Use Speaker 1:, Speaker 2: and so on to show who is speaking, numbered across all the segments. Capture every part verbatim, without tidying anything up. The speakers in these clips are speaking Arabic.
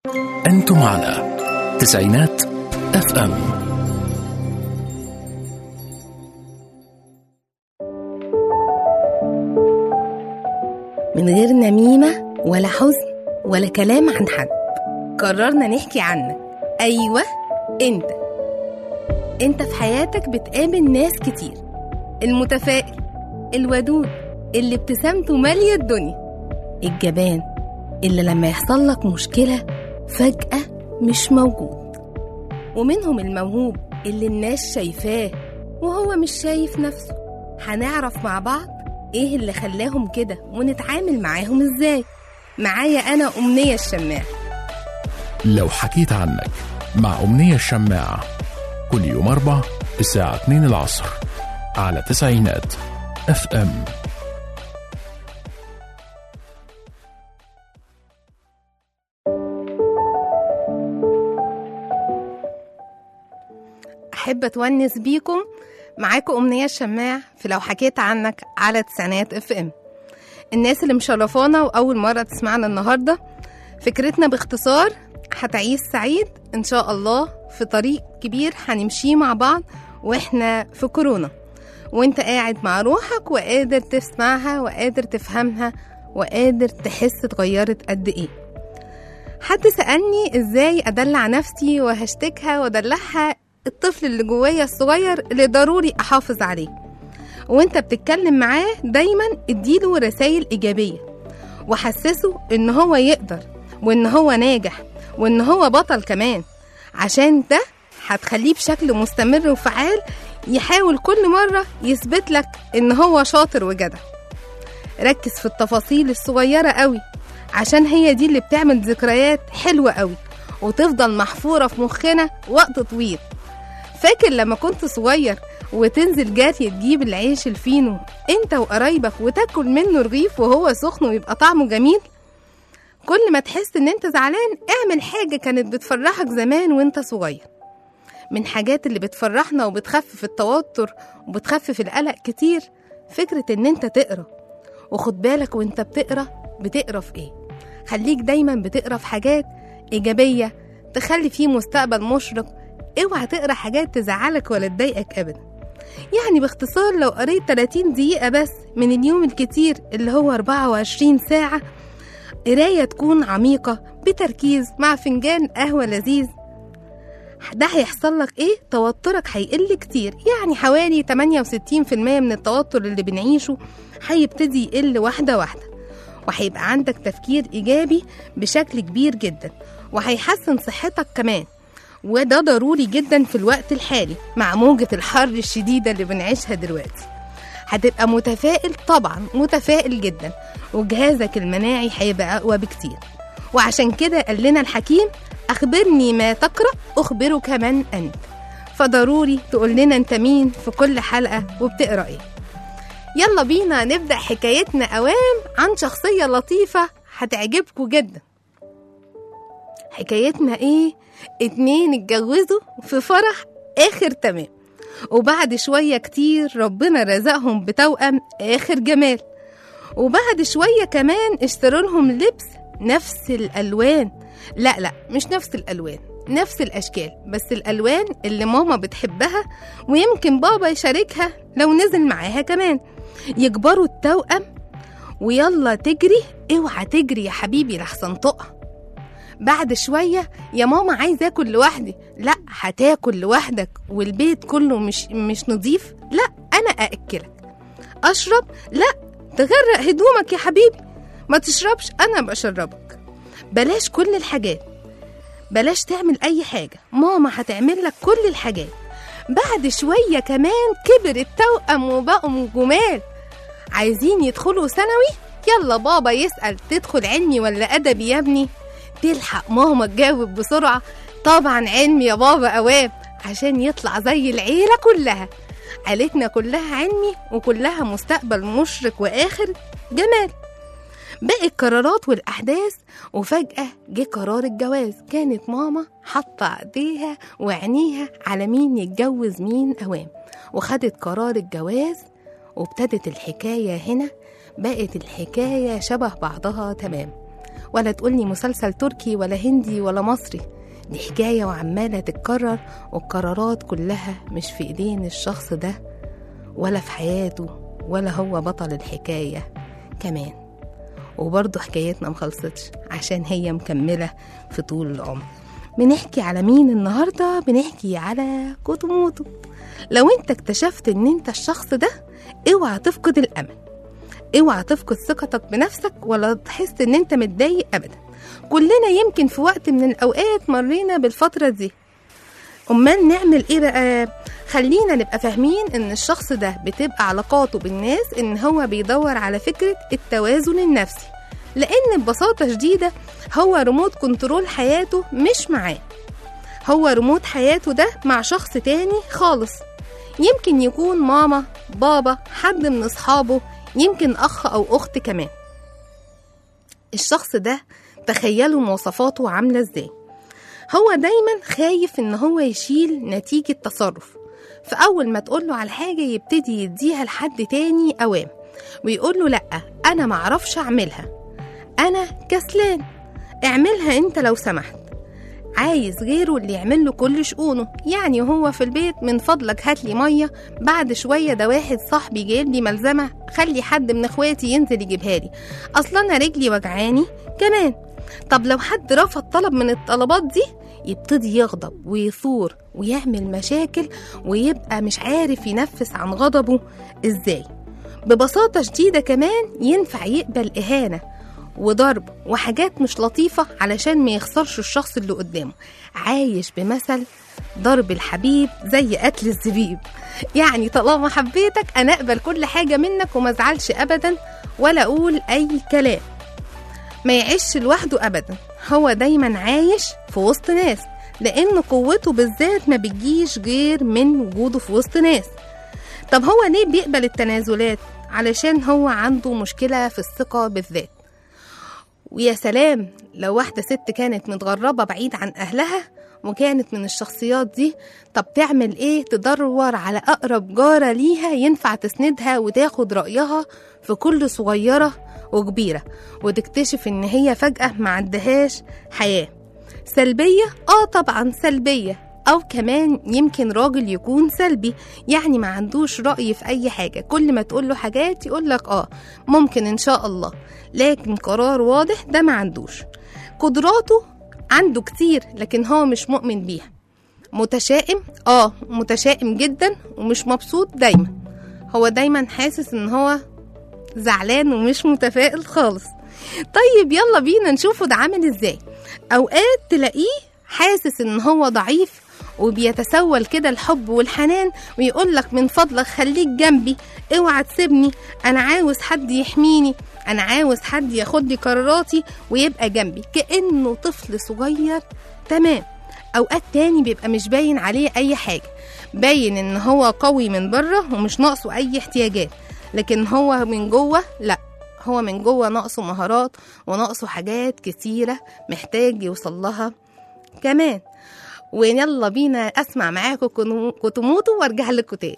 Speaker 1: أنتم على تسعينات اف ام.
Speaker 2: من غير نميمة ولا حزن ولا كلام عن حد، قررنا نحكي عنك. أيوة، أنت أنت في حياتك بتقابل ناس كتير، المتفائل، الودود، اللي ابتسامته مالية الدنيا، الجبان اللي لما يحصل لك مشكلة فجأة مش موجود، ومنهم الموهوب اللي الناس شايفاه وهو مش شايف نفسه. هنعرف مع بعض ايه اللي خلاهم كده ونتعامل معاهم ازاي. معايا أنا أمنية الشماع.
Speaker 1: لو حكيت عنك مع أمنية الشماعة، كل يوم أربع الساعة اتنين العصر على تسعينات اف ام.
Speaker 2: أحب أتونس بيكم. معاكم أمنية الشماع في لو حكيت عنك على تسعينات اف ام. الناس اللي مشرفانا وأول مرة تسمعنا النهاردة، فكرتنا باختصار: هتعيش سعيد إن شاء الله في طريق كبير هنمشيه مع بعض وإحنا في كورونا، وإنت قاعد مع روحك وقادر تسمعها وقادر تفهمها وقادر تحس اتغيرت قد إيه. حد سألني إزاي أدلع نفسي وهشتكها وأدلعها الطفل اللي جوايا الصغير اللي ضروري أحافظ عليه. وإنت بتتكلم معاه دايما اديله رسائل إيجابية وحسسه إن هو يقدر وإن هو ناجح وإن هو بطل كمان، عشان ده هتخليه بشكل مستمر وفعال يحاول كل مرة يثبت لك إن هو شاطر وجدع. ركز في التفاصيل الصغيرة قوي، عشان هي دي اللي بتعمل ذكريات حلوة قوي وتفضل محفورة في مخنا وقت طويل. فاكر لما كنت صغير وتنزل جاري تجيب العيش الفينو انت وقرايبك وتاكل منه رغيف وهو سخن ويبقى طعمه جميل؟ كل ما تحس ان انت زعلان اعمل حاجة كانت بتفرحك زمان وانت صغير. من حاجات اللي بتفرحنا وبتخفف التوتر وبتخفف القلق كتير فكرة ان انت تقرأ. وخد بالك وانت بتقرأ بتقرأ في ايه. خليك دايما بتقرأ في حاجات ايجابية تخلي فيه مستقبل مشرق. اوعى تقرأ حاجات تزعلك ولا تضايقك ابدا. يعني باختصار لو قريت ثلاثين دقيقة بس من اليوم الكتير اللي هو أربعة وعشرين ساعة، قراية تكون عميقة بتركيز مع فنجان قهوة لذيذ، ده هيحصل لك ايه؟ توترك هيقل كتير. يعني حوالي ثمانية وستين بالمية من التوتر اللي بنعيشه هيبتدي يقل واحدة واحدة، وهيبقى عندك تفكير إيجابي بشكل كبير جدا، وهيحسن صحتك كمان. وده ضروري جدا في الوقت الحالي مع موجة الحر الشديدة اللي بنعيشها دلوقتي. هتبقى متفائل، طبعا متفائل جدا، وجهازك المناعي هيبقى أقوى بكتير. وعشان كده قال لنا الحكيم: أخبرني ما تقرأ أخبرك من أنت. فضروري تقول لنا أنت مين في كل حلقة وبتقرأ إيه. يلا بينا نبدأ حكايتنا أوام عن شخصية لطيفة هتعجبكم جدا. حكايتنا إيه؟ اتنين اتجوزوا في فرح آخر تمام، وبعد شوية كتير ربنا رزقهم بتوأم آخر جمال، وبعد شوية كمان اشتروا لهم لبس نفس الألوان. لا لا مش نفس الألوان، نفس الأشكال، بس الألوان اللي ماما بتحبها ويمكن بابا يشاركها لو نزل معاها كمان. يكبروا التوأم ويلا تجري، اوعى تجري يا حبيبي لحسن تقع. بعد شوية: يا ماما عايز اكل لوحدي. لا، هتاكل لوحدك والبيت كله مش مش نظيف؟ لا، انا ااكلك. اشرب؟ لا، تغرق هدومك يا حبيبي. ما تشربش، انا بشربك. بلاش كل الحاجات، بلاش تعمل اي حاجة، ماما هتعمل لك كل الحاجات. بعد شوية كمان كبر التوأم وبقوا جمال، عايزين يدخلوا ثانوي. يلا بابا يسأل: تدخل علمي ولا أدبي يا ابني؟ تلحق ماما تجاوب بسرعة: طبعا علمي يا بابا أوام، عشان يطلع زي العيلة كلها. عيلتنا كلها علمي وكلها مستقبل مشرق وآخر جمال. باقي القرارات والأحداث، وفجأة جه قرار الجواز. كانت ماما حاطة ايديها وعينيها على مين يتجوز مين أوام، وخدت قرار الجواز. وابتدت الحكاية هنا، بقت الحكاية شبه بعضها تمام. ولا تقولي مسلسل تركي ولا هندي ولا مصري. دي حكاية وعمالة تتكرر، والقرارات كلها مش في ايدين الشخص ده ولا في حياته، ولا هو بطل الحكاية كمان. وبرضه حكايتنا مخلصتش عشان هي مكملة في طول العمر. بنحكي على مين النهاردة؟ بنحكي على كوتوموتو. لو انت اكتشفت ان انت الشخص ده، اوعى تفقد الامل، اوعى تفقد ثقتك بنفسك ولا تحس ان انت متضايق ابدا. كلنا يمكن في وقت من الاوقات مرينا بالفترة دي. امال نعمل ايه بقى؟ خلينا نبقى فاهمين ان الشخص ده بتبقى علاقاته بالناس ان هو بيدور على فكرة التوازن النفسي، لان ببساطة شديدة هو ريموت كنترول حياته مش معاه، هو ريموت حياته ده مع شخص تاني خالص. يمكن يكون ماما، بابا، حد من اصحابه، يمكن اخ او اخت كمان. الشخص ده تخيلوا مواصفاته عاملة ازاي. هو دايما خايف ان هو يشيل نتيجة تصرف، فأول ما تقوله على حاجة يبتدي يديها لحد تاني أوام ويقوله لأ أنا معرفش أعملها، أنا كسلان، اعملها أنت لو سمحت. عايز غيره اللي يعمله كل شؤونه. يعني هو في البيت من فضلك هاتلي مية، بعد شوية ده واحد صاحبي جايب لي ملزمة، خلي حد من اخواتي ينزل يجيبها لي، أصلا أنا رجلي وجعاني كمان. طب لو حد رفض طلب من الطلبات دي يبتدي يغضب ويثور ويعمل مشاكل ويبقى مش عارف ينفس عن غضبه ازاي. ببساطة شديدة كمان ينفع يقبل إهانة وضرب وحاجات مش لطيفة علشان ما يخسرش الشخص اللي قدامه. عايش بمثل ضرب الحبيب زي قتل الزبيب. يعني طالما حبيتك أنا أقبل كل حاجة منك وما ازعلش أبدا ولا أقول أي كلام. ما يعيش لوحده أبدا، هو دايما عايش في وسط ناس، لأن قوته بالذات ما بتجيش غير من وجوده في وسط ناس. طب هو ليه بيقبل التنازلات؟ علشان هو عنده مشكلة في الثقة بالذات. ويا سلام لو واحدة ست كانت متغربة بعيد عن أهلها وكانت من الشخصيات دي، طب تعمل إيه؟ تدور على أقرب جارة ليها ينفع تسندها وتاخد رأيها في كل صغيرة وكبيرة، وتكتشف إن هي فجأة ما عندهاش حياة سلبية. آه طبعا سلبية، أو كمان يمكن راجل يكون سلبي، يعني ما عندوش رأي في أي حاجة، كل ما تقوله حاجات يقولك آه ممكن إن شاء الله، لكن قرار واضح ده ما عندوش. قدراته عنده كتير لكن هو مش مؤمن بيها. متشائم، آه متشائم جدا ومش مبسوط دايما، هو دايما حاسس إن هو زعلان ومش متفائل خالص. طيب يلا بينا نشوفه ده عامل ازاي. اوقات تلاقيه حاسس ان هو ضعيف وبيتسول كده الحب والحنان ويقولك من فضلك خليك جنبي، اوعى تسيبني، انا عاوز حد يحميني، انا عاوز حد ياخد لي قراراتي ويبقى جنبي، كأنه طفل صغير تمام. اوقات تاني بيبقى مش باين عليه اي حاجة، باين ان هو قوي من بره ومش ناقصه اي احتياجات، لكن هو من جوه لا، هو من جوه ناقصه مهارات وناقصه حاجات كتيرة محتاج يوصل لها كمان. ويلا بينا اسمع معاكم كوتوموتو وارجع لكم تاني.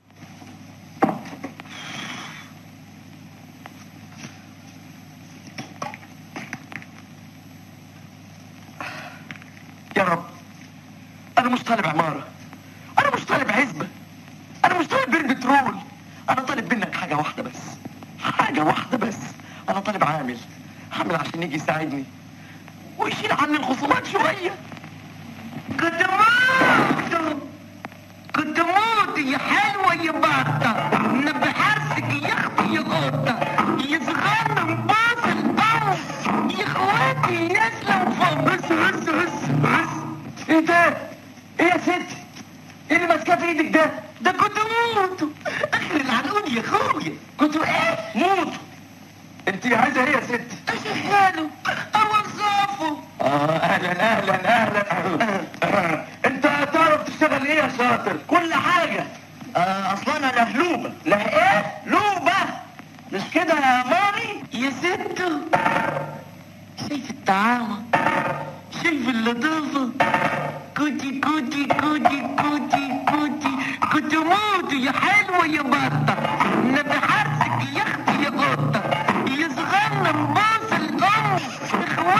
Speaker 3: يا رب انا مش طالب عمارة، انا مش طالب عزبة، انا مش طالب بير بترول، انا طالب منك حاجة واحدة بس، حاجة واحدة بس. انا طالب عامل عامل عشان يجي يساعدني ويشيل عني الخصومات شوية. كنت موت كنت موت يا حلوة يا باطة، نبي حرسك يا اختي يا غوطة، يا صغارنا باص القمص، يا اخواتي نازلة وفوق. بس بس بس بس ايه ده؟ ايه يا ستي؟ ايه اللي ماسكاه في ايدك ده؟ ده كنت موت اخر العنقود يا اخويا. كنت ايه؟ موت. انت عايزه ايه يا ستي؟ اشغله اوظفه. اه اهلا اهلا اهلا اهلا. انت تعرف تشتغل ايه يا شاطر؟ كل حاجه. آه اصلا انا لهلوبه. له ايه؟ لوبه مش كده يا مامي؟ يا ستو شايف الطعامه، شايف اللطافه، كوتي كوتي كوتي كوتي كوتي كنت موت يا حلوه يا بطه، نبي حرسك يا اختي يا قطه، يا صغارنا مباص القمص،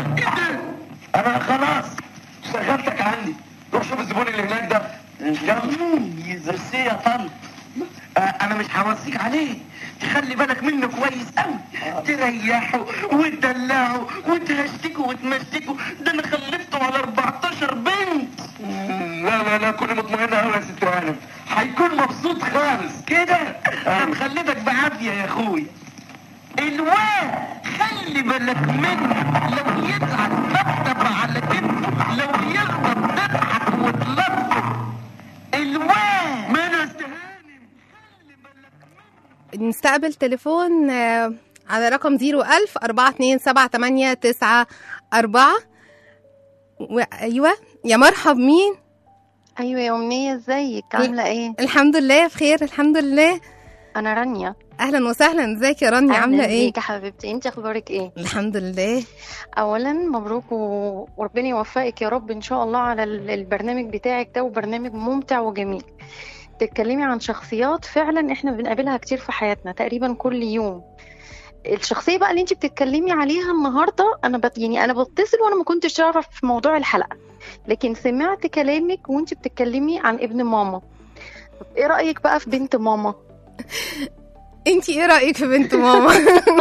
Speaker 3: كده انا خلاص شغلتك عندي. روح شوف الزبون اللي هناك ده. يلا يزرسيه يا طن. آه انا مش هوصيك عليه، تخلي بالك منه كويس قوي، تريحه وتدلعه وتهشتكه وتمشتكه. ده انا خلفته على اربعتاشر بنت. لا لا لا كوني مطمئنه قوي يا ست هانم، هيكون مبسوط خالص كده. انا مخلفك بعافيه يا اخويا. الواد خلي بالك منه، لو يزعل طبطب على كتفه، لو يغضب تضحك وتلطف. الواد ما انا استهانم، خلي بالك منه.
Speaker 2: نستقبل تليفون آه، على رقم زيرو ألف أربعة اتنين سبعة تمانية تسعة أربعة. أيوة يا مرحب، مين؟
Speaker 4: ايوه يا امنيه، ازيك؟ عامله ايه؟
Speaker 2: الحمد لله بخير الحمد لله.
Speaker 4: انا رانيا.
Speaker 2: اهلا وسهلا، ازيك يا رانيا؟ عامله ايه؟
Speaker 4: ازيك يا حبيبتي؟ انت اخبارك ايه؟
Speaker 2: الحمد لله.
Speaker 4: اولا مبروك و- وربنا يوفقك يا رب ان شاء الله على ال- البرنامج بتاعك ده، وبرنامج ممتع وجميل. تتكلمي عن شخصيات فعلا احنا بنقابلها كتير في حياتنا تقريبا كل يوم. الشخصيه بقى اللي انت بتتكلمي عليها النهارده، انا بت... يعني انا بتصل وانا ما كنتش اعرف في موضوع الحلقه، لكن سمعت كلامك وانت بتتكلمي عن ابن ماما. طب ايه رايك بقى في بنت ماما؟
Speaker 2: انتي ايه رأيك في بنت ماما؟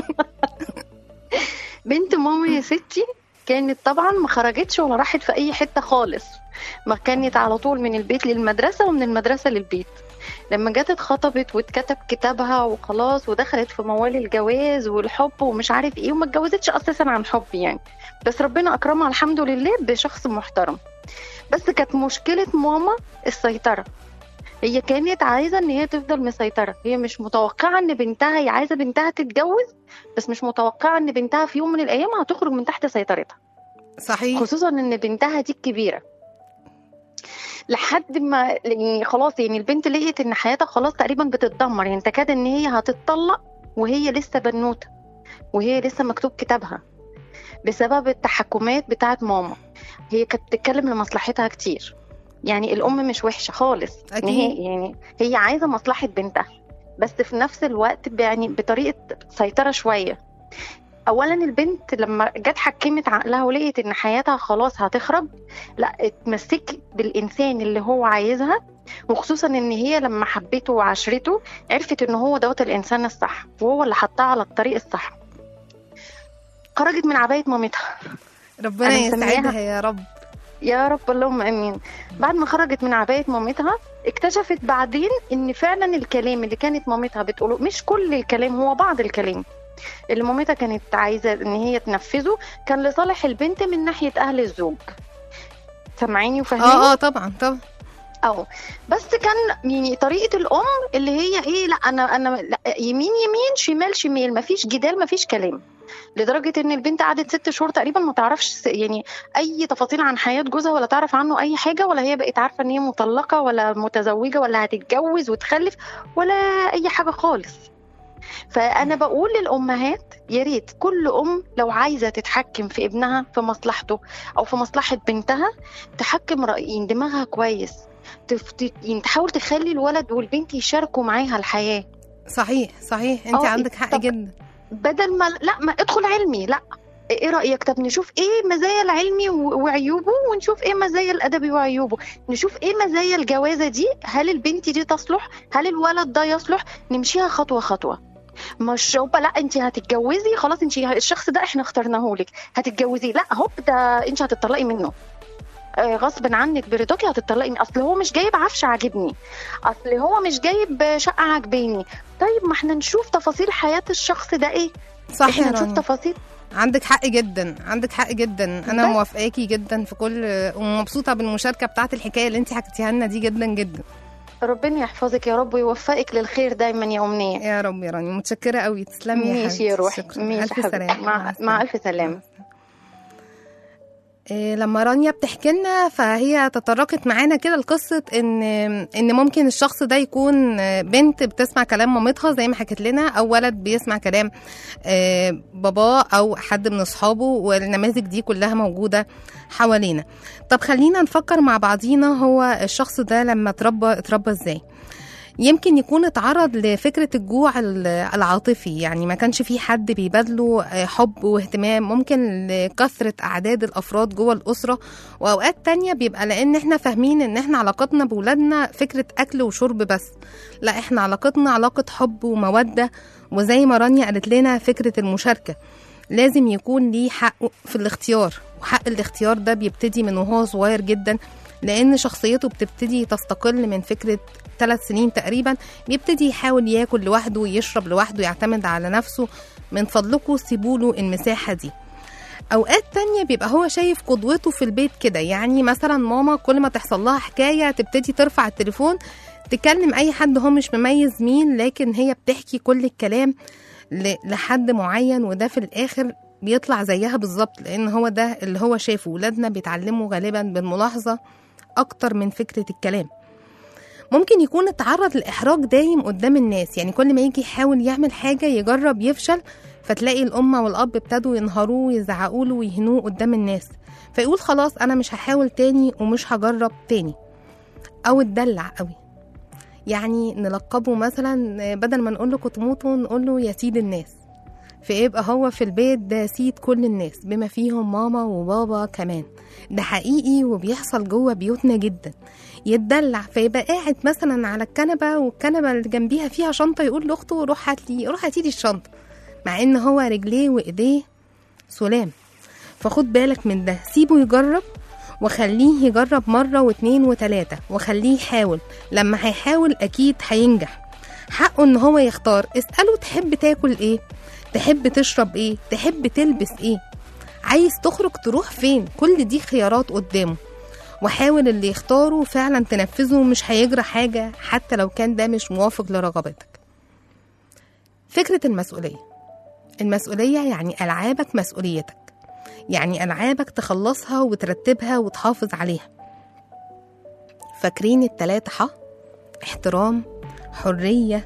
Speaker 4: بنت ماما يا ستي كانت طبعا ما خرجتش ولا راحت في اي حته خالص، ما كانت على طول من البيت للمدرسه ومن المدرسه للبيت. لما جت اتخطبت واتكتب كتابها وخلاص، ودخلت في موال الجواز والحب ومش عارف ايه، وما اتجوزتش اساسا عن حب يعني، بس ربنا اكرمها الحمد لله بشخص محترم. بس كانت مشكله ماما السيطره. هي كانت عايزه ان هي تفضل مسيطره، هي مش متوقعه ان بنتها، هي عايزه بنتها تتجوز بس مش متوقعه ان بنتها في يوم من الايام هتخرج من تحت سيطرتها،
Speaker 2: صحيح.
Speaker 4: خصوصا ان بنتها دي الكبيره. لحد ما يعني خلاص يعني البنت لقيت ان حياتها خلاص تقريبا بتتدمر، يعني تكاد ان هي هتتطلق وهي لسه بنوته، وهي لسه مكتوب كتابها، بسبب التحكمات بتاعت ماما. هي كانت بتتكلم لمصلحتها كتير، يعني الام مش وحشه خالص
Speaker 2: أكيد.
Speaker 4: نهائي، يعني هي عايزه مصلحه بنتها، بس في نفس الوقت يعني بطريقه سيطره شويه. اولا البنت لما جت حكمت عقلها ولقيت ان حياتها خلاص هتخرب، لا اتمسك بالانسان اللي هو عايزها، وخصوصا ان هي لما حبته وعشرته عرفت ان هو دوت الانسان الصح، وهو اللي حطها على الطريق الصح. خرجت من عباية مامتها،
Speaker 2: ربنا
Speaker 4: أنا مسمياها-
Speaker 2: يسعدها يا رب.
Speaker 4: يا رب اللهم امين. بعد ما خرجت من عباية مامتها اكتشفت بعدين ان فعلا الكلام اللي كانت مامتها بتقوله، مش كل الكلام، هو بعض الكلام اللي مامتها كانت عايزة ان هي تنفذه كان لصالح البنت من ناحية اهل الزوج. سامعيني وفاهميني؟
Speaker 2: اه اه طبعا طبعا.
Speaker 4: اه بس كان يعني طريقة الام اللي هي ايه، لا انا انا لا يمين يمين شمال شمال، مفيش جدال مفيش كلام. لدرجة ان البنت قعدت ست شهور تقريبا ما تعرفش يعني اي تفاصيل عن حياة جوزها، ولا تعرف عنه اي حاجة، ولا هي بقت عارفة ان هي مطلقة ولا متزوجة ولا هتتجوز وتخلف ولا اي حاجة خالص. فانا بقول للامهات يا ريت كل ام لو عايزة تتحكم في ابنها في مصلحته او في مصلحة بنتها تحكم رأيين دماغها كويس، تفت... يعني تحاول تخلي الولد والبنت يشاركوا معاها الحياة.
Speaker 2: صحيح صحيح، انت
Speaker 4: آه،
Speaker 2: عندك حق
Speaker 4: طب-
Speaker 2: جدا.
Speaker 4: بدل ما لا ما ادخل علمي، لا ايه رأيك؟ طب نشوف ايه مزايا العلمي و- وعيوبه، ونشوف ايه مزايا الادبي وعيوبه، نشوف ايه مزايا الجوازة دي، هل البنت دي تصلح، هل الولد ده يصلح، نمشيها خطوة خطوة. مش هوبا لا انت هتتجوزي خلاص، انت الشخص ده احنا اخترناه لك هتتجوزي، لا هوب ده انت هتطلقي منه آه، غصب عنك برضاكي هتطلقي منه. اصل هو مش جايب عفش عاجبني، اصل هو مش جايب شقة عاجباني. طيب ما احنا نشوف تفاصيل حياة الشخص ده ايه،
Speaker 2: صح
Speaker 4: احنا
Speaker 2: يا
Speaker 4: نشوف
Speaker 2: رانيا،
Speaker 4: تفاصيل.
Speaker 2: عندك حق جدا عندك حق جدا. انا
Speaker 4: بس.
Speaker 2: موافقاكي جدا في كل، ومبسوطه بالمشاركه بتاعت الحكايه اللي انت حكيتيها لنا دي جدا جدا.
Speaker 4: ربنا يحفظك يا رب ويوفقك للخير دايما يا أمنية.
Speaker 2: يا رب يا رانيا، متشكره قوي، تسلمي يا
Speaker 4: ماشي
Speaker 2: حبيبتي.
Speaker 4: يا روحي،
Speaker 2: شكراً.
Speaker 4: ماشي
Speaker 2: الف
Speaker 4: حبيبتي.
Speaker 2: سلامه.
Speaker 4: مع, مع ألف سلامة.
Speaker 2: إيه، لما رانيا بتحكي لنا فهي تطرقت معانا كده لقصه ان ان ممكن الشخص ده يكون بنت بتسمع كلام مامتها زي ما حكت لنا، او ولد بيسمع كلام آه، باباه او حد من اصحابه، والنماذج دي كلها موجوده حوالينا. طب خلينا نفكر مع بعضينا، هو الشخص ده لما اتربى اتربى ازاي؟ يمكن يكون اتعرض لفكرة الجوع العاطفي، يعني ما كانش فيه حد بيبادله حب واهتمام، ممكن لكثرة أعداد الأفراد جوه الأسرة. وأوقات تانية بيبقى لأن احنا فاهمين ان احنا علاقتنا بولادنا فكرة أكل وشرب بس، لا احنا علاقتنا علاقة حب ومودة، وزي ما رانيا قالت لنا فكرة المشاركة. لازم يكون ليه حق في الاختيار، وحق الاختيار ده بيبتدي من وهو صغير جدا، لأن شخصيته بتبتدي تستقل من فكرة ثلاث سنين تقريبا. بيبتدي يحاول ياكل لوحده ويشرب لوحده، يعتمد على نفسه. من فضلكم سيبوله المساحة دي. أوقات تانية بيبقى هو شايف قدوته في البيت كده، يعني مثلا ماما كل ما تحصل لها حكاية تبتدي ترفع التليفون تكلم أي حد هو مش مميز مين، لكن هي بتحكي كل الكلام لحد معين، وده في الآخر بيطلع زيها بالظبط، لأن هو ده اللي هو شافه. ولادنا بيتعلموا غالبا بالملاحظة أكتر من فكرة الكلام. ممكن يكون اتعرض لإحراج دايم قدام الناس، يعني كل ما يجي يحاول يعمل حاجة يجرب يفشل، فتلاقي الأم والأب ابتدوا ينهروه ويزعقوا له ويهنوه قدام الناس، فيقول خلاص أنا مش هحاول تاني ومش هجرب تاني. أو اتدلع قوي، يعني نلقبه مثلا بدل ما نقول له كتموتو نقول له يا سيد الناس، فيبقى هو في البيت ده سيد كل الناس بما فيهم ماما وبابا كمان. ده حقيقي وبيحصل جوه بيوتنا جدا. يتدلع فيبقى قاعد مثلا على الكنبة، والكنبة اللي جنبيها فيها شنطة، يقول لاخته روح هات لي روح هاتي لي الشنطة، مع ان هو رجليه وايديه سلام. فخد بالك من ده، سيبه يجرب، وخليه يجرب مرة واتنين وتلاتة، وخليه يحاول. لما هيحاول اكيد هينجح. حقه ان هو يختار. اسأله تحب تاكل ايه، تحب تشرب ايه، تحب تلبس ايه، عايز تخرج تروح فين، كل دي خيارات قدامه. وحاول اللي يختاره فعلا تنفذه، مش هيجرى حاجة حتى لو كان ده مش موافق لرغبتك. فكرة المسؤولية. المسؤولية يعني ألعابك مسؤوليتك، يعني ألعابك تخلصها وترتبها وتحافظ عليها. فاكرين التلاتة ح؟ احترام، حرية،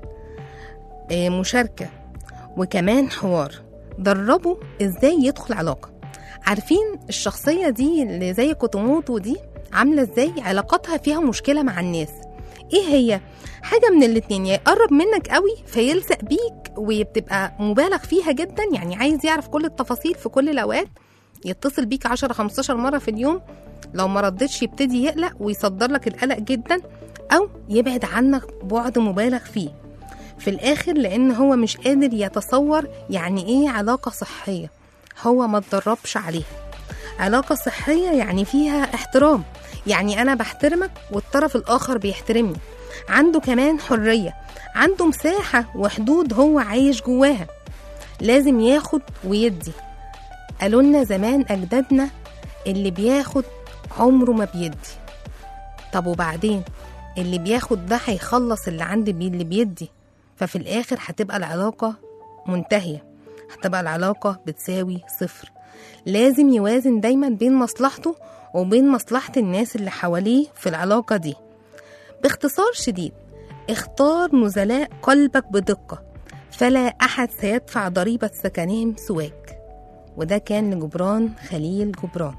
Speaker 2: مشاركة، وكمان حوار. دربوا ازاي يدخل علاقة. عارفين الشخصية دي اللي زي كوتوموتو دي عاملة ازاي؟ علاقاتها فيها مشكلة مع الناس. ايه هي؟ حاجة من الاتنين، يا يقرب منك قوي فيلزق بيك وبتبقى مبالغ فيها جدا، يعني عايز يعرف كل التفاصيل في كل الأوقات، يتصل بيك عشرة خمستاشر مرة في اليوم، لو ما ردتش يبتدي يقلق ويصدر لك القلق جدا، أو يبعد عنك بعد مبالغ فيه في الآخر، لأن هو مش قادر يتصور يعني إيه علاقة صحية، هو ما تدربش عليها. علاقة صحية يعني فيها احترام، يعني أنا بحترمك والطرف الآخر بيحترمني. عنده كمان حرية، عنده مساحة وحدود هو عايش جواها. لازم ياخد ويدي. قالوا لنا زمان أجدادنا اللي بياخد عمره ما بيدي. طب وبعدين اللي بياخد ده هيخلص اللي عند اللي بيدي، ففي الآخر هتبقى العلاقة منتهية، هتبقى العلاقة بتساوي صفر. لازم يوازن دايما بين مصلحته وبين مصلحة الناس اللي حواليه في العلاقة دي. باختصار شديد، اختار نزلاء قلبك بدقة، فلا أحد سيدفع ضريبة سكنهم سواك. وده كان لجبران خليل جبران.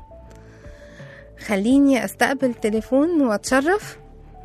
Speaker 2: خليني أستقبل تليفون وأتشرف.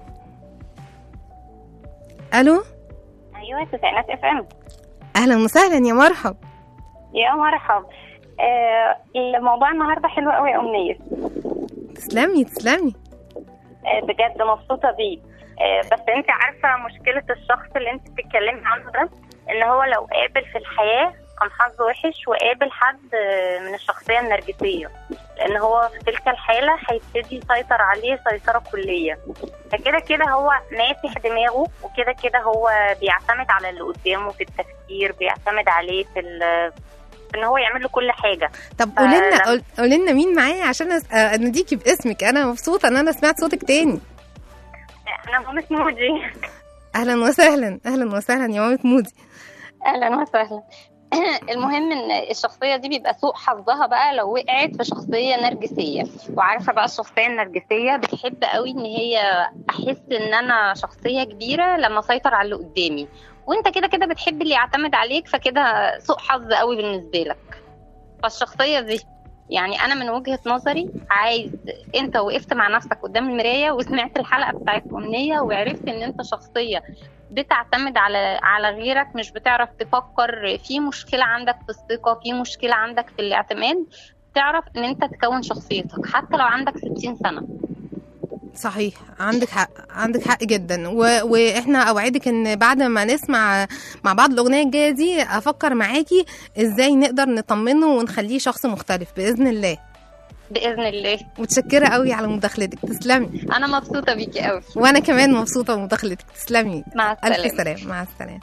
Speaker 2: ألو.
Speaker 5: ايوه تسعينات اف ام.
Speaker 2: اهلا وسهلا، يا مرحب.
Speaker 5: يا مرحب. آه الموضوع النهارده حلو قوي يا امنيه.
Speaker 2: تسلمي تسلمي.
Speaker 5: آه بجد مبسوطه بيه. آه بس انت عارفه مشكله الشخص اللي انت بتتكلمي عنه ده، ان هو لو قابل في الحياه كان حظه وحش وقابل حد من الشخصيه النرجسيه، لان هو في تلك الحاله هيبتدي يسيطر عليه سيطره كليه. فكده كده هو ماسح دماغه، وكده كده هو بيعتمد على اللي قدامه في التفكير، بيعتمد عليه في في ان هو يعمل له كل حاجه.
Speaker 2: طب قولي لنا قولي لنا مين معايا عشان اناديكي باسمك. انا مبسوطه ان انا سمعت صوتك تاني.
Speaker 5: انا مامة مودي.
Speaker 2: اهلا وسهلا. اهلا وسهلا يا مامة مودي.
Speaker 5: اهلا وسهلا. المهم ان الشخصيه دي بيبقى سوء حظها بقى لو وقعت في شخصيه نرجسيه. وعارفه بقى الشخصيه النرجسيه بتحب قوي ان هي احس ان انا شخصيه كبيره لما اسيطر على اللي قدامي، وانت كده كده بتحب اللي يعتمد عليك، فكده سوء حظ قوي بالنسبه لك. فالشخصيه دي يعني انا من وجهة نظري عايز انت وقفت مع نفسك قدام المراية وسمعت الحلقة بتاعت أمنية وعرفت ان انت شخصية بتعتمد على على غيرك، مش بتعرف تفكر، في مشكلة عندك في الثقة، في مشكلة عندك في الاعتماد، تعرف ان انت تكون شخصيتك حتى لو عندك ستين سنة.
Speaker 2: صحيح، عندك حق، عندك حق جدا. و... واحنا اوعدك ان بعد ما نسمع مع بعض الاغنيه الجايه دي افكر معاكي ازاي نقدر نطمنه ونخليه شخص مختلف باذن الله.
Speaker 5: باذن الله.
Speaker 2: متشكره قوي على مداخلتك، تسلمي.
Speaker 5: انا مبسوطه بيكي قوي.
Speaker 2: وانا كمان مبسوطه بمداخلتك، تسلمي.
Speaker 5: مع السلامه.
Speaker 2: الف سلام. مع السلامه.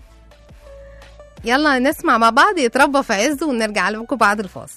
Speaker 2: يلا نسمع مع بعض يتربى في عزه ونرجع لكم بعد الفاصل.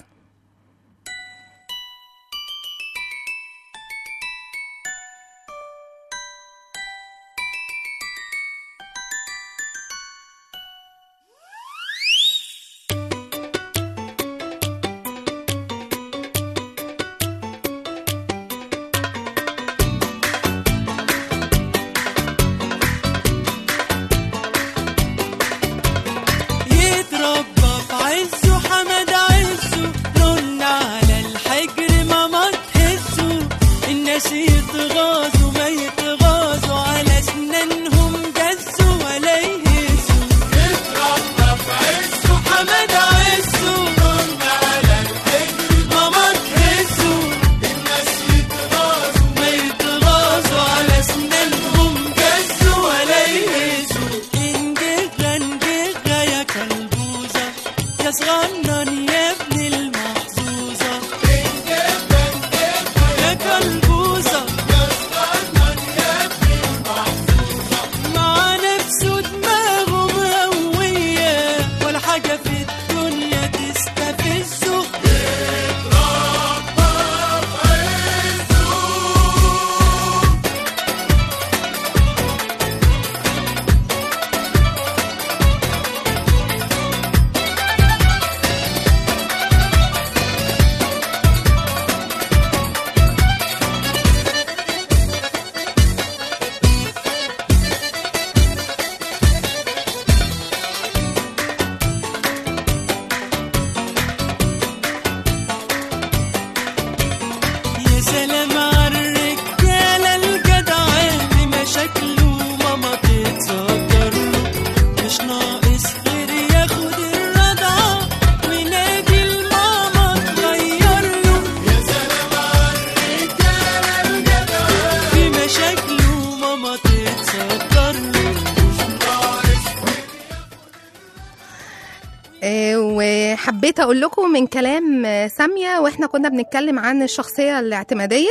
Speaker 2: وحبيت اقول لكم من كلام سامية واحنا كنا بنتكلم عن الشخصية الاعتمادية،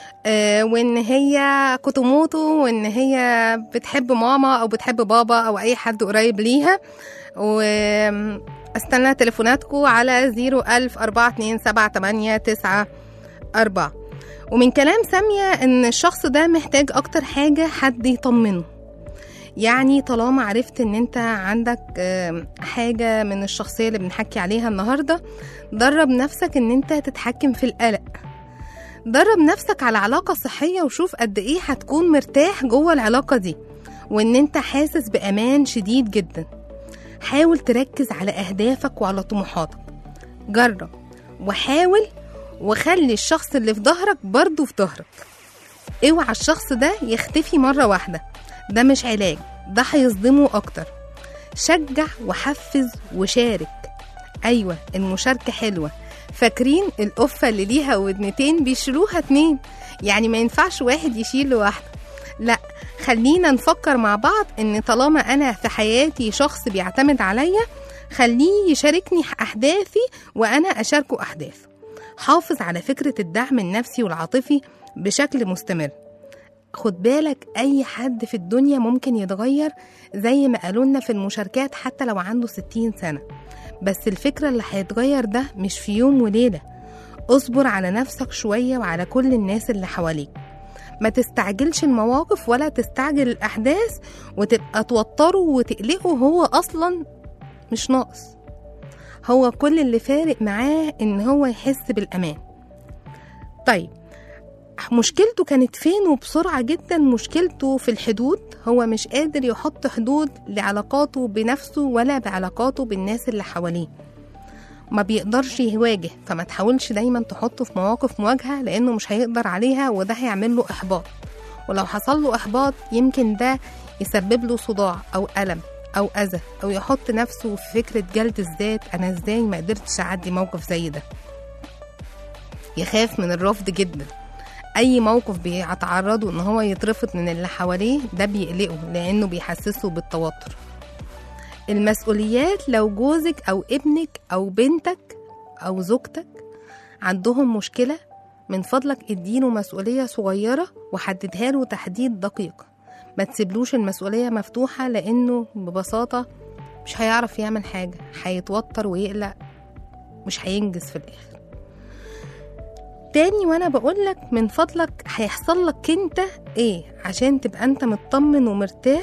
Speaker 2: وان هي كوتوموتو، وان هي بتحب ماما او بتحب بابا او اي حد قريب ليها. واستنى تليفوناتكم على زيرو ألف أربعة اتنين سبعة تمانية تسعة أربعة. ومن كلام سامية ان الشخص ده محتاج اكتر حاجة حد يطمنه. يعني طالما عرفت ان انت عندك حاجة من الشخصية اللي بنحكي عليها النهاردة، درب نفسك ان انت تتحكم في القلق، درب نفسك على علاقة صحية وشوف قد ايه هتكون مرتاح جوه العلاقة دي وان انت حاسس بأمان شديد جدا. حاول تركز على اهدافك وعلى طموحاتك، جرب وحاول وخلي الشخص اللي في ظهرك برضو في ظهرك. اوعى الشخص ده يختفي مرة واحدة، ده مش علاج، ده هيصدمه اكتر. شجع وحفز وشارك. ايوه المشاركة حلوة. فاكرين القفة اللي ليها ودنتين بيشيلوها اتنين؟ يعني ما ينفعش واحد يشيل لوحده، لا، خلينا نفكر مع بعض ان طالما انا في حياتي شخص بيعتمد عليا، خليه يشاركني احداثي وانا اشاركه احداثه. حافظ على فكرة الدعم النفسي والعاطفي بشكل مستمر. خد بالك اي حد في الدنيا ممكن يتغير زي ما قالولنا في المشاركات حتى لو عنده ستين سنة، بس الفكرة اللي هيتغير ده مش في يوم وليلة. اصبر على نفسك شوية وعلى كل الناس اللي حواليك. ما تستعجلش المواقف ولا تستعجل الأحداث وتبقى توتره وتقلقه، هو أصلا مش ناقص. هو كل اللي فارق معاه إن هو يحس بالأمان. طيب مشكلته كانت فين؟ وبسرعة جدا مشكلته في الحدود. هو مش قادر يحط حدود لعلاقاته بنفسه ولا بعلاقاته بالناس اللي حواليه. ما بيقدرش يواجه، فما تحاولش دايما تحطه في مواقف مواجهة لأنه مش هيقدر عليها، وده هيعمل له إحباط. ولو حصل له إحباط يمكن ده يسبب له صداع أو ألم أو أذى، أو يحط نفسه في فكرة جلد الذات، أنا إزاي ما قدرتش أعدي موقف زي ده. يخاف من الرفض جدا، أي موقف بيتعرضه إن هو يترفض من اللي حواليه ده بيقلقه لأنه بيحسسه بالتوتر. المسؤوليات، لو جوزك أو ابنك أو بنتك أو زوجتك عندهم مشكلة، من فضلك اديله مسؤولية صغيرة وحددها له تحديد دقيق، ما تسيبلوش المسؤولية مفتوحة لأنه ببساطة مش هيعرف يعمل حاجة، هيتوتر ويقلق، مش هينجز في الآخر. تاني وانا بقولك من فضلك هيحصل لك انت ايه عشان تبقى انت مطمن ومرتاح.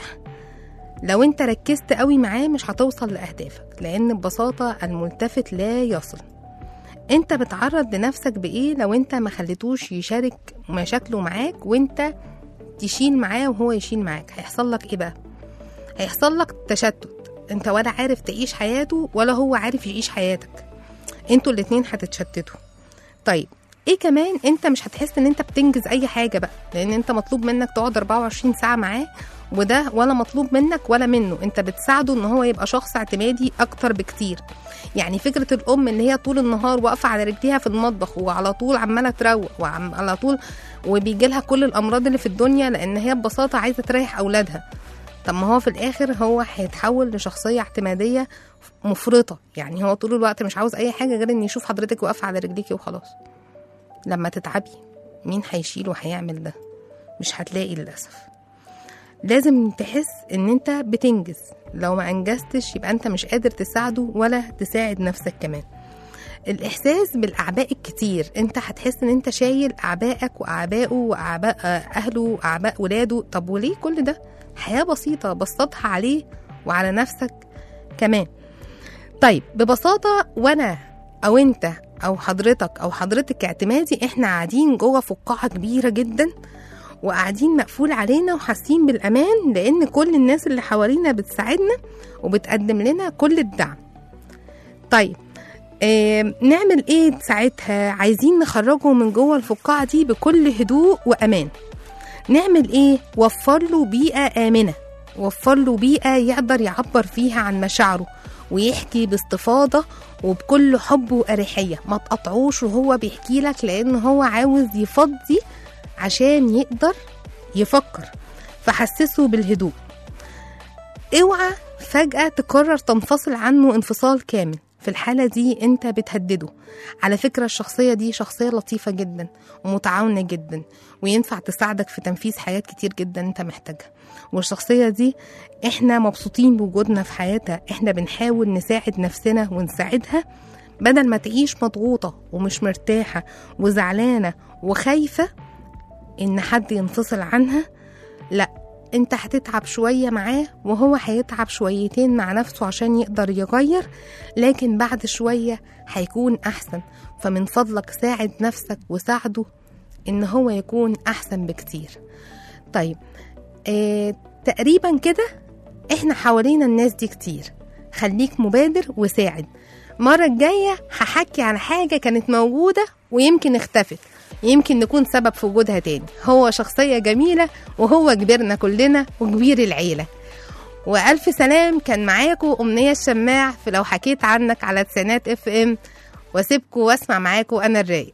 Speaker 2: لو انت ركزت قوي معاه مش هتوصل لأهدافك، لأن ببساطة الملتفت لا يصل. انت بتعرض لنفسك بايه لو انت ما خليتوش يشارك مشاكله معاك وانت تشيل معاه وهو يشيل معاك؟ هيحصل لك ايه بقى؟ هيحصل لك تشتت، انت ولا عارف تعيش حياته ولا هو عارف يعيش حياتك، انتوا الاتنين هتتشتتوا. طيب ايه كمان؟ انت مش هتحس ان انت بتنجز اي حاجة بقى، لان انت مطلوب منك تقعد أربعة وعشرين ساعة معاه، وده ولا مطلوب منك ولا منه، انت بتساعده ان هو يبقى شخص اعتمادي اكتر بكتير. يعني فكرة الام اللي هي طول النهار واقفة على رجليها في المطبخ وعلى طول عمالة تروق وعلى طول وبيجي لها كل الامراض اللي في الدنيا لان هي ببساطة عايزة تريح اولادها، طب ما هو في الاخر هو هيتحول لشخصية اعتمادية مفرطة. يعني هو طول الوقت مش عاوز اي حاجة غير ان يشوف حضرتك واقفة على رجليكي وخلاص. لما تتعبي مين هيشيل وهيعمل ده؟ مش هتلاقي للأسف. لازم تحس ان انت بتنجز، لو ما انجزتش يبقى انت مش قادر تساعده ولا تساعد نفسك كمان. الاحساس بالاعباء الكتير، انت هتحس ان انت شايل اعبائك واعبائه واعباء اهله واعباء ولاده. طب وليه كل ده؟ حياة بسيطة بسطها عليه وعلى نفسك كمان. طيب ببساطة وانا او انت او حضرتك او حضرتك اعتمادي، احنا قاعدين جوه فقاعة كبيرة جدا وقاعدين مقفول علينا وحاسين بالامان، لان كل الناس اللي حوالينا بتساعدنا وبتقدم لنا كل الدعم. طيب آه نعمل ايه ساعتها؟ عايزين نخرجه من جوه الفقاعة دي بكل هدوء وامان. نعمل ايه؟ وفر له بيئة آمنة، وفر له بيئة يقدر يعبر فيها عن مشاعره ويحكي باستفاضة وبكل حب وأريحية. ما تقطعوش وهو بيحكي لك لأنه هو عاوز يفضي عشان يقدر يفكر، فحسسه بالهدوء. اوعى فجأة تقرر تنفصل عنه انفصال كامل، في الحالة دي انت بتهدده. على فكرة الشخصية دي شخصية لطيفة جدا ومتعاونة جدا وينفع تساعدك في تنفيذ حاجات كتير جدا انت محتاجها، والشخصية دي احنا مبسوطين بوجودنا في حياتها، احنا بنحاول نساعد نفسنا ونساعدها بدل ما تعيش مضغوطة ومش مرتاحة وزعلانة وخايفة ان حد ينفصل عنها. لا، انت هتتعب شوية معاه وهو هيتعب شويتين مع نفسه عشان يقدر يغير، لكن بعد شوية هيكون احسن. فمن فضلك ساعد نفسك وساعده ان هو يكون احسن بكتير. طيب اه تقريبا كده احنا حوالينا الناس دي كتير، خليك مبادر وساعد. مرة الجاية هحكي عن حاجة كانت موجودة ويمكن اختفت، يمكن نكون سبب في وجودها تاني. هو شخصية جميلة وهو كبيرنا كلنا وكبير العيلة. وألف سلام، كان معاكم أمنية الشماع في لو حكيت عنك على تسعينات اف ام، واسيبكم واسمع معاكم أنا الرايق.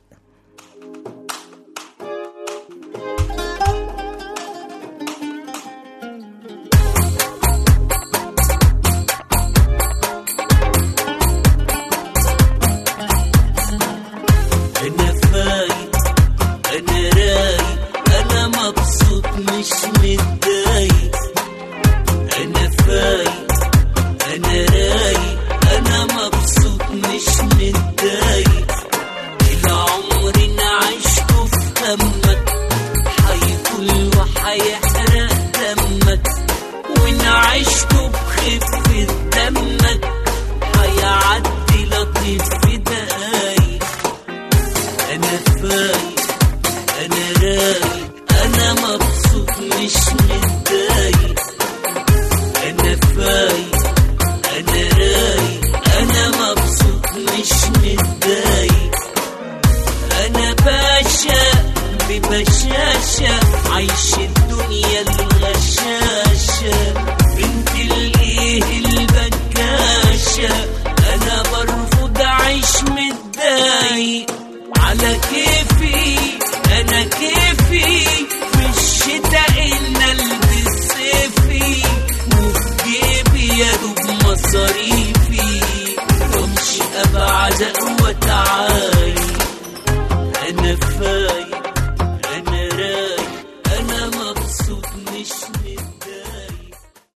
Speaker 6: مش متضايق، أنا فايق، أنا رايق، أنا مبسوط مش متضايق. العمر اللي عشته في همك هيطول وهيحرق دمك، وإن عشته بخفة دمك هيعدي لطيف في دقايق. أنا فايق، أنا رايق، أنا مبسوط مش متضايق. أنا فايق، أنا رايق، أنا مبسوط مش على كيفي انا كيفي في الشتاء إلنا البس صيفي وفي جيبي يا دوب مصاريفي وامشي ابعد وتعال